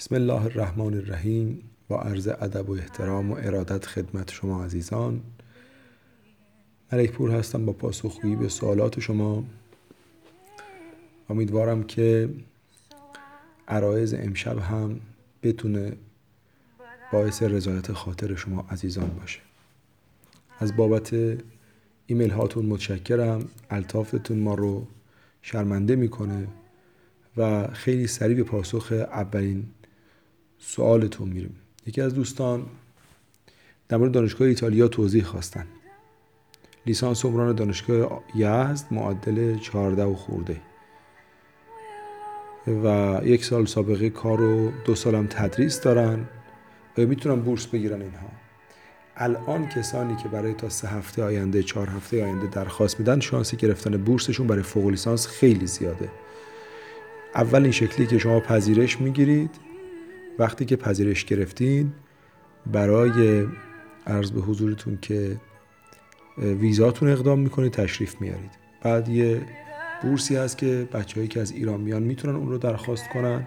بسم الله الرحمن الرحیم. با عرض ادب و احترام و ارادت خدمت شما عزیزان، ملک پور هستم با پاسخگویی به سوالات شما. امیدوارم که عرایض امشب هم بتونه باعث رضایت خاطر شما عزیزان باشه. از بابت ایمیل هاتون متشکرم. الطافتون ما رو شرمنده میکنه و خیلی سریع به پاسخ اولین سوالتون میریم. یکی از دوستان در مورد دانشگاه ایتالیا توضیح خواستن. لیسانس عمران دانشگاه یزد، معدل 14 و خورده و 1 سال سابقه کار و 2 سالم تدریس دارن و میتونن بورس بگیرن. اینها الان کسانی که برای تا 3 هفته آینده 4 هفته آینده درخواست میدن، شانس گرفتن بورسشون برای فوق لیسانس خیلی زیاده. اول این شکلی که شما پذیرش میگیرید، وقتی که پذیرش گرفتین برای عرض به حضورتون که ویزاتون اقدام میکنید، تشریف میارید. بعد یه بورسی هست که بچه‌هایی که از ایران میان میتونن اون رو درخواست کنن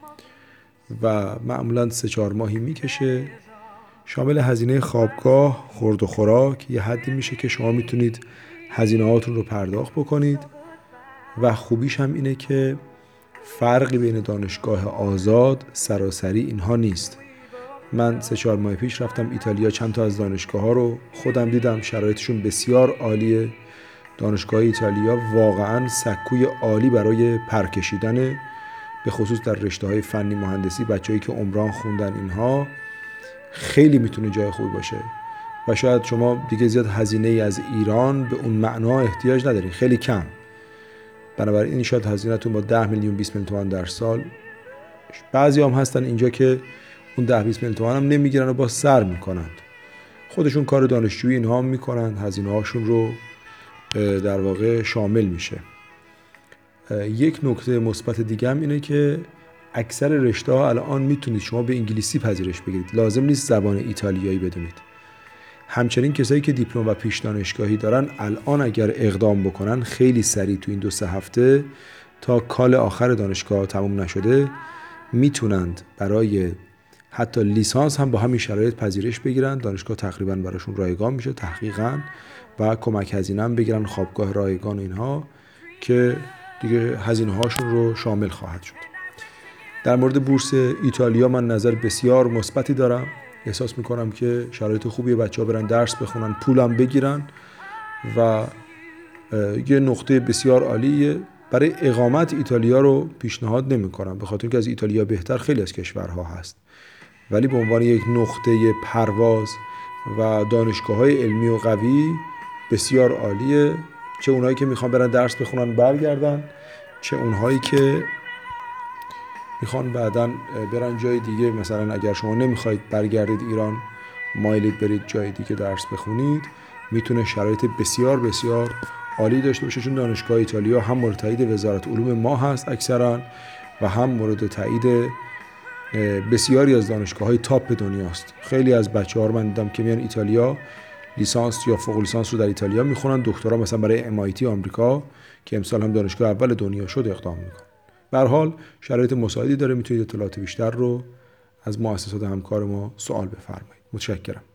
و معمولاً 3-4 ماهی میکشه. شامل هزینه خوابگاه، خورد و خوراک، یه حدی میشه که شما میتونید هزینه هاتون رو پرداخت بکنید و خوبیش هم اینه که فرقی بین دانشگاه آزاد، سراسری اینها نیست. من 3-4 ماه پیش رفتم ایتالیا، چند تا از دانشگاه ها رو خودم دیدم، شرایطشون بسیار عالیه. دانشگاه ایتالیا واقعا سکوی عالی برای پرکشیدن، به خصوص در رشته های فنی مهندسی. بچه‌هایی که عمران خوندن اینها خیلی میتونه جای خوبی باشه و شاید شما دیگه زیاد هزینه ای از ایران به اون معنا احتیاج ندارید، خیلی کم. بنابراین این شاید هزینه‌تون با 10 میلیون 20 میلیون تومان در سال. بعضی هم هستن اینجا که اون 10-20 میلیون تومان هم نمیگیرن و با سر میکنن، خودشون کار دانشجویی اینها هم میکنن، هزینه هاشون رو در واقع شامل میشه. یک نکته مثبت دیگه هم اینه که اکثر رشته ها الان میتونید شما به انگلیسی پذیرش بگیرید، لازم نیست زبان ایتالیایی بدونید. همچنین کسایی که دیپلم و پیش دانشگاهی دارن الان اگر اقدام بکنن خیلی سریع تو این 2-3 هفته تا کال آخر دانشگاه تموم نشده میتونند برای حتی لیسانس هم با همین شرایط پذیرش بگیرن. دانشگاه تقریبا براشون رایگان میشه تحقیقاً و کمک هزینه هم بگیرن، خوابگاه رایگان اینها، که دیگه هزینه هاشون رو شامل خواهد شد. در مورد بورس ایتالیا من نظر بسیار مثبتی دارم. احساس میکنم که شرایط خوبیه بچه‌ها برن درس بخونن، پولم بگیرن و یه نقطه بسیار عالیه. برای اقامت ایتالیا رو پیشنهاد نمی‌کنم، به خاطر اینکه از ایتالیا بهتر خیلی از کشورها هست، ولی به عنوان یک نقطه پرواز و دانشگاه‌های علمی و قوی بسیار عالیه. چه اونایی که میخوان برن درس بخونن برگردن، چه اونهایی که میخوان بعداً برن جای دیگه. مثلا اگر شما نمیخواید برگردید ایران، مایلید برید جای دیگه درس بخونید، میتونه شرایط بسیار بسیار عالی داشته باشه، چون دانشگاه ایتالیا هم مورد تایید وزارت علوم ما هست اکثرا و هم مورد تایید بسیاری از دانشگاه‌های تاپ دنیاست. خیلی از بچه‌ها رو من دیدم که میان ایتالیا لیسانس یا فوق لیسانس رو در ایتالیا میخونن، دکترا مثلا برای MIT آمریکا که امسال هم دانشگاه اول دنیا شد اقدام میکنن. به هر حال شرایط مساعدی داره، میتونید اطلاعات بیشتر رو از مؤسسات همکار ما سوال بفرمایید. متشکرم.